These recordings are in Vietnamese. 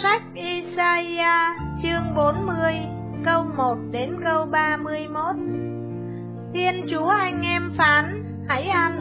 Sách Isaiah chương 40 câu 1 đến câu 31. Thiên Chúa anh em phán: hãy an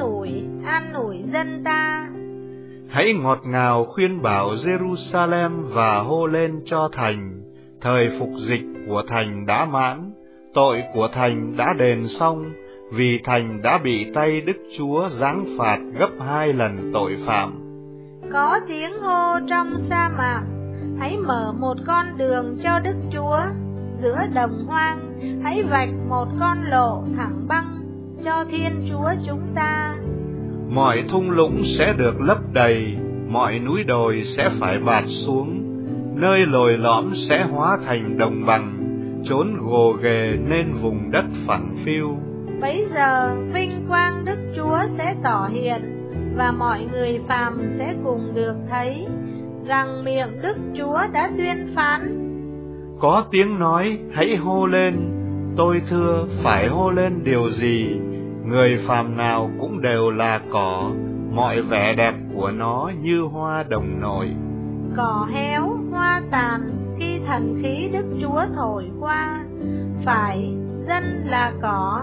ủi dân ta. Hãy ngọt ngào khuyên bảo Jerusalem và hô lên cho thành: thời phục dịch của thành đã mãn, tội của thành đã đền xong, vì thành đã bị tay Đức Chúa giáng phạt gấp 2 lần tội phạm. Có tiếng hô trong sa mạc: hãy mở một con đường cho Đức Chúa, giữa đồng hoang hãy vạch một con lộ thẳng băng cho Thiên Chúa chúng ta. Mọi thung lũng sẽ được lấp đầy, mọi núi đồi sẽ phải bạt xuống, nơi lồi lõm sẽ hóa thành đồng bằng, chốn gồ ghề nên vùng đất phẳng phiu. Bấy giờ vinh quang Đức Chúa sẽ tỏ hiện, và mọi người phàm sẽ cùng được thấy rằng miệng Đức Chúa đã tuyên phán. Có tiếng nói: hãy hô lên. Tôi thưa, phải hô lên điều gì? Người phàm nào cũng đều là cỏ, mọi vẻ đẹp của nó như hoa đồng nội. Cỏ héo, hoa tàn, khi thần khí Đức Chúa thổi qua. Phải, dân là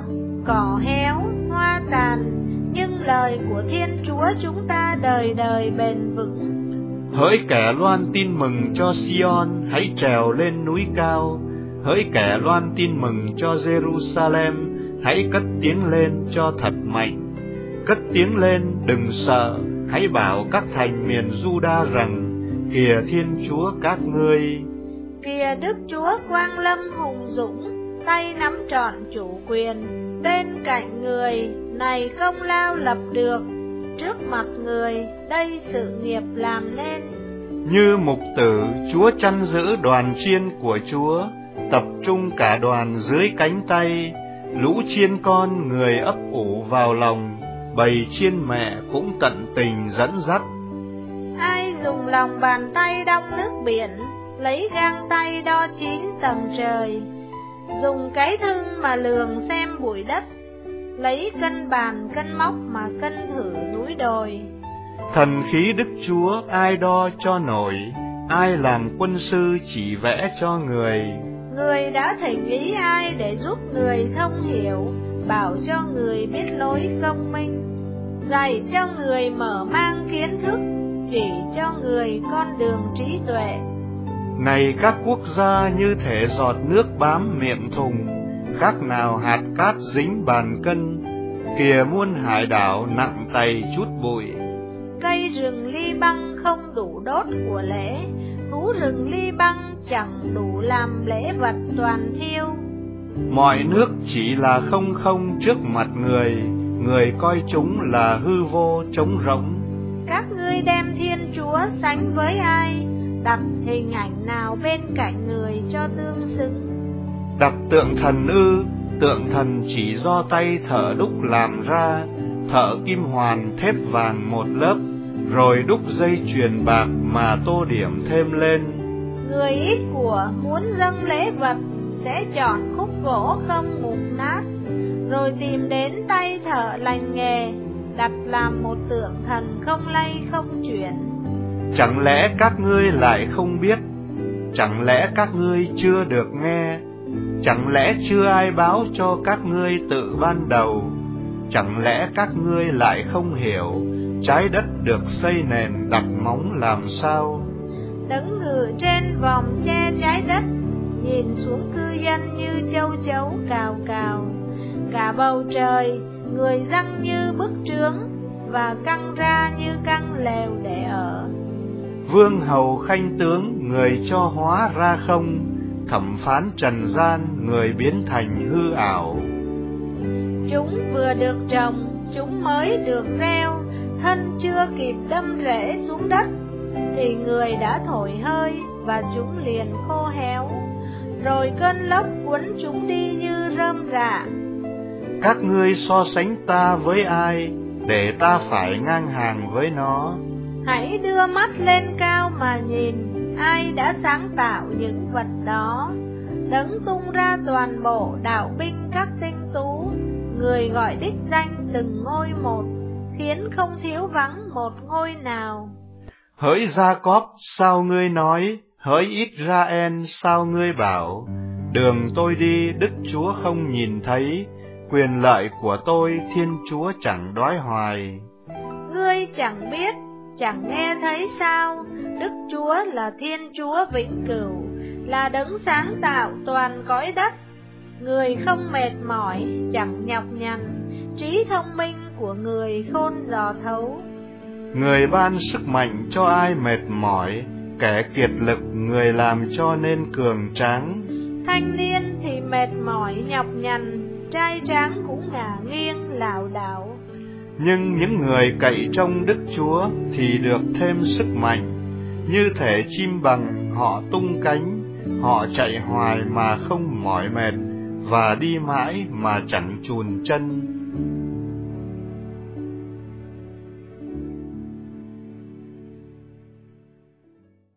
cỏ héo, hoa tàn, nhưng lời của Thiên Chúa chúng ta đời đời bền vững. Hỡi kẻ loan tin mừng cho Sion, hãy trèo lên núi cao. Hỡi kẻ loan tin mừng cho Jerusalem, hãy cất tiếng lên cho thật mạnh. Cất tiếng lên, đừng sợ, hãy bảo các thành miền Juda rằng: kìa Thiên Chúa các ngươi. Kìa Đức Chúa quang lâm hùng dũng, tay nắm trọn chủ quyền. Bên cạnh người, này công lao lập được, trước mặt người, đây sự nghiệp làm nên. Như mục tử, Chúa chăn giữ đoàn chiên của Chúa, tập trung cả đoàn dưới cánh tay. Lũ chiên con người ấp ủ vào lòng, bầy chiên mẹ cũng tận tình dẫn dắt. Ai dùng lòng bàn tay đong nước biển, lấy gang tay đo 9 tầng trời. Dùng cái thưng mà lường xem bụi đất, lấy cân bàn cân móc mà cân thử núi đồi. Thần khí Đức Chúa ai đo cho nổi, ai làm quân sư chỉ vẽ cho người. Người đã thỉnh ý ai để giúp người thông hiểu, bảo cho người biết lối công minh, dạy cho người mở mang kiến thức, chỉ cho người con đường trí tuệ. Này các quốc gia như thể giọt nước bám miệng thùng, khác nào hạt cát dính bàn cân. Kìa muôn hải đảo nặng tày chút bụi. Cây rừng ly băng không đủ đốt của lễ, thú rừng ly băng chẳng đủ làm lễ vật toàn thiêu. Mọi nước chỉ là không không trước mặt người, người coi chúng là hư vô trống rỗng. Các ngươi đem Thiên Chúa sánh với ai? Đặt hình ảnh nào bên cạnh người cho tương xứng? Đặt tượng thần ư? Tượng thần chỉ do tay thợ đúc làm ra, thợ kim hoàn thép vàng một lớp, rồi đúc dây chuyền bạc mà tô điểm thêm lên. Người ít của muốn dâng lễ vật sẽ chọn khúc gỗ không mục nát, rồi tìm đến tay thợ lành nghề, đặt làm một tượng thần không lay không chuyển. Chẳng lẽ các ngươi lại không biết? Chẳng lẽ các ngươi chưa được nghe? Chẳng lẽ chưa ai báo cho các ngươi tự ban đầu? Chẳng lẽ các ngươi lại không hiểu, trái đất được xây nền đặt móng làm sao? Đấng ngự trên vòm che trái đất, nhìn xuống cư dân như châu chấu cào cào. Cả bầu trời, người giăng như bức trướng, và căng ra như căng lều để ở. Vương hầu khanh tướng, người cho hóa ra không, thẩm phán trần gian, người biến thành hư ảo. Chúng vừa được trồng, chúng mới được gieo, thân chưa kịp đâm rễ xuống đất, thì người đã thổi hơi, và chúng liền khô héo. Rồi cơn lốc cuốn chúng đi như rơm rạ. Các ngươi so sánh ta với ai, để ta phải ngang hàng với nó? Hãy đưa mắt lên cao mà nhìn, ai đã sáng tạo những vật đó. Đấng tung ra toàn bộ đạo binh các tinh tú, người gọi đích danh từng ngôi một, khiến không thiếu vắng một ngôi nào. Hỡi Gia-cóp, sao ngươi nói? Hỡi Israel, sao ngươi bảo, đường tôi đi Đức Chúa không nhìn thấy, quyền lợi của tôi Thiên Chúa chẳng đói hoài. Ngươi chẳng biết, chẳng nghe thấy sao, Đức Chúa là Thiên Chúa vĩnh cửu, là đấng sáng tạo toàn cõi đất. Người không mệt mỏi, chẳng nhọc nhằn, trí thông minh của người khôn dò thấu. Người ban sức mạnh cho ai mệt mỏi, kẻ kiệt lực người làm cho nên cường tráng. Thanh niên thì mệt mỏi nhọc nhằn, trai tráng cũng ngả nghiêng lảo đảo. Nhưng những người cậy trong Đức Chúa thì được thêm sức mạnh, như thể chim bằng họ tung cánh, họ chạy hoài mà không mỏi mệt, và đi mãi mà chẳng chùn chân.